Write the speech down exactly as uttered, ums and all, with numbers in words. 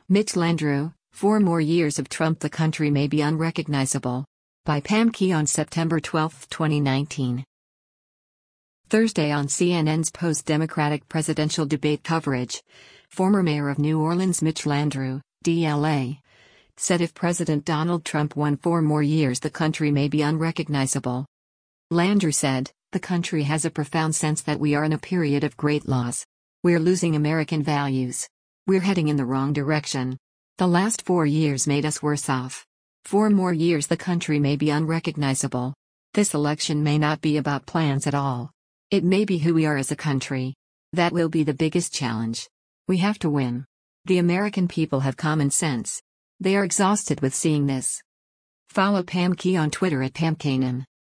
Mitch Landrieu, four more years of Trump, the country may be unrecognizable. By Pam Key on September twelfth, twenty nineteen. Thursday on C N N's post-Democratic presidential debate coverage, former mayor of New Orleans Mitch Landrieu, D L A, said if President Donald Trump won four more years, the country may be unrecognizable. Landrieu said, "The country has a profound sense that we are in a period of great loss. We're losing American values. We're heading in the wrong direction. The last four years made us worse off. Four more years, the country may be unrecognizable. This election may not be about plans at all. It may be who we are as a country. That will be the biggest challenge. We have to win. The American people have common sense. They are exhausted with seeing this." Follow Pam Key on Twitter at Pam Kanan.